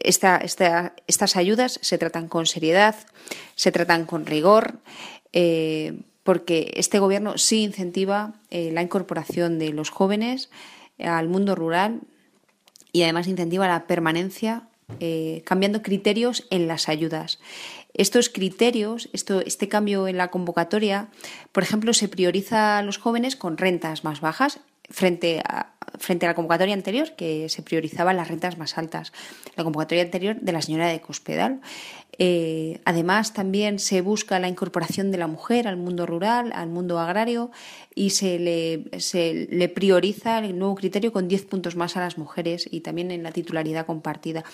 estas ayudas se tratan con seriedad, se tratan con rigor, porque este gobierno sí incentiva la incorporación de los jóvenes al mundo rural y además incentiva la permanencia cambiando criterios en las ayudas. Estos criterios, este cambio en la convocatoria, por ejemplo, se prioriza a los jóvenes con rentas más bajas frente a la convocatoria anterior, que se priorizaban las rentas más altas, la convocatoria anterior de la señora de Cospedal. Además, también se busca la incorporación de la mujer al mundo rural, al mundo agrario, y se le prioriza el nuevo criterio con 10 puntos más a las mujeres y también en la titularidad compartida.